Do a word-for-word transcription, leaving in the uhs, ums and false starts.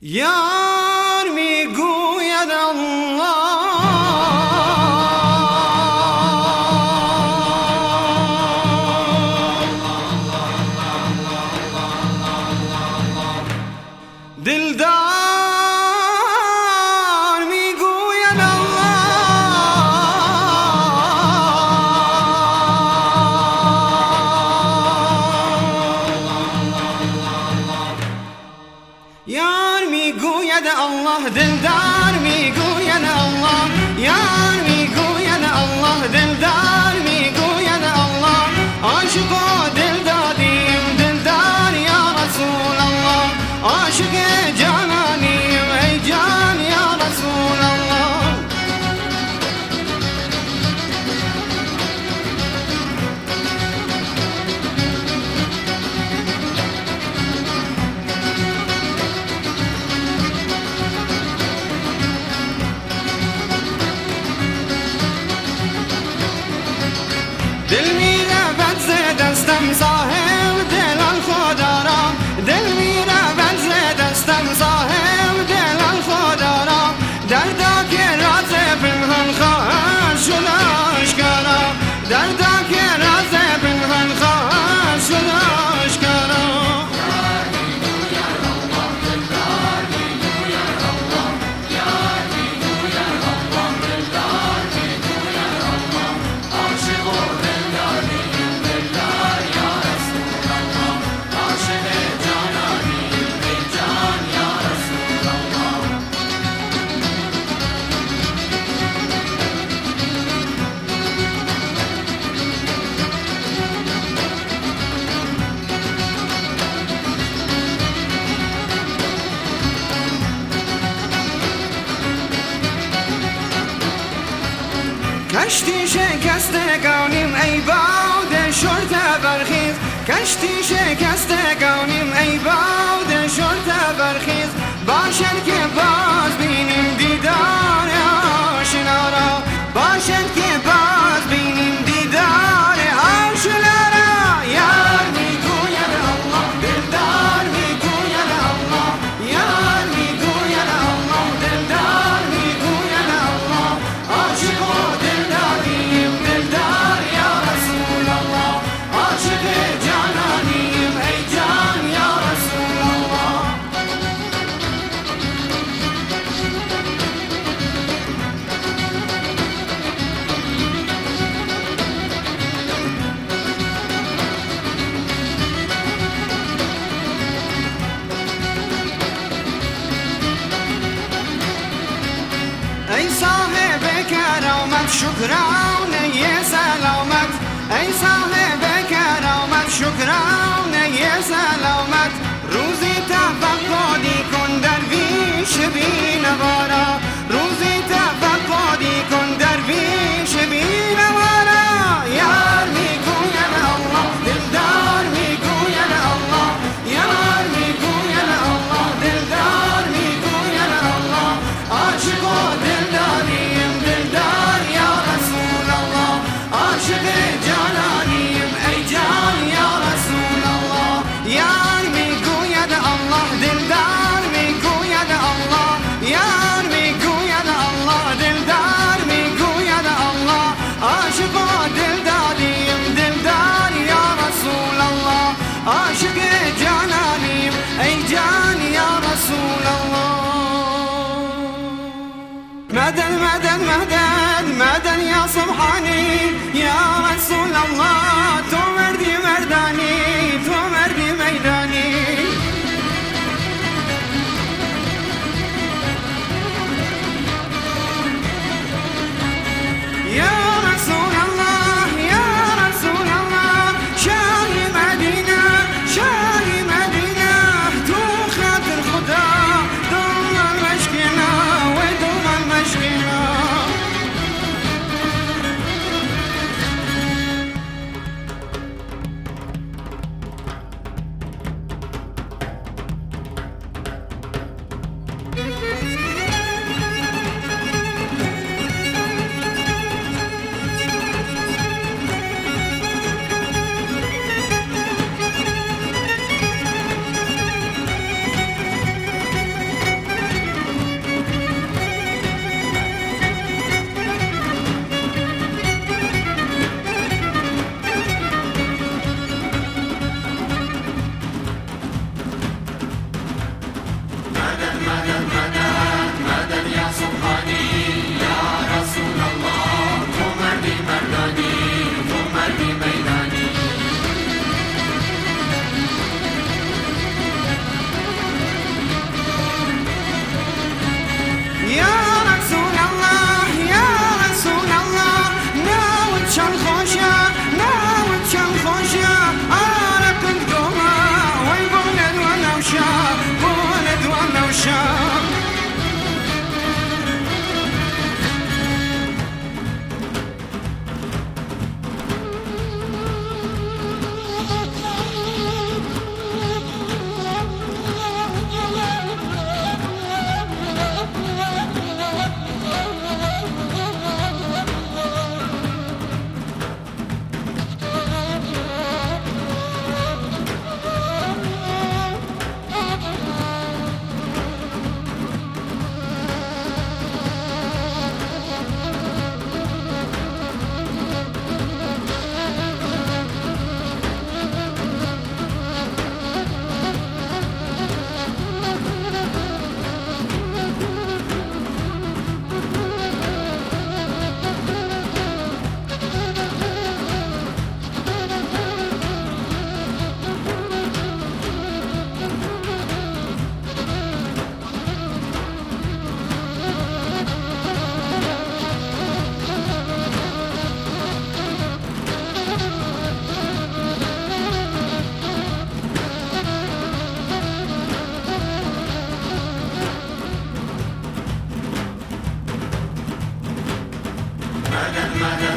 یار میگوید الله دلدار میگوید یار میگوید الله دلدار میگوید الله یار میگوید الله دلدار میگوید الله عاشق و دل دادیم دلدار یا رسول الله عاشق جانانیم ای جان یا رسول الله دل میرود ز دستم صاحب دلان خدا را دل میرود ز دستم صاحب دلان خدا را دردا که راز پنهان خواهد شد آشکارا دردا که راز پنهان خواهد شد آشکارا کشتی شکستگانیم ای باد شرط برخیز کشتی شکستگانیم ای باد شرط برخیز باشد که باز بینیم دیدار آشنا را باشد که باز بینیم دیدار آشنا را یار میگوید الله دلدار میگوید الله یار میگوید الله دلدار میگوید الله عاشق و دلداریم دلدار یا رسول الله عاشق جانانیم ای جان یا رسول الله ای صاحب کرامت شکرانه سلامت ای صاحب کرامت شکرانه سلامت روزی تفقدی کن درویش بینوارا روزی تفقدی کن درویش بینوارا یار میگوید الله دلدار میگوید الله یار میگوید الله دلدار میگوید الله عاشق و دلداریم دلدار یا رسول الله عاشق جانانیم ای جان یا رسول الله یار میگوید الله دلدار میگوید الله یار میگوید الله دلدار میگوید الله عاشق و دلداریم دلدار یا رسول الله عاشق جانانیم ای جان یا رسول الله مدد مدد مدد مدد یا سبحانی یا رسول الله تو مردی مردانی تو مردی میدانی یا رسول الله یا رسول الله شاهی مدینه شاهی مدینه تو خاطر خدا دوم المشکینه و دوم المشکینه سبحانی یا رسول الله تو مردی مردانی تو مردی میدانی یا رسول الله یا رسول الله ناوت چند خوشا ناوت چند خوشا آره کند گوما وی بولد و نوشا بولد و نوشا مدد مدد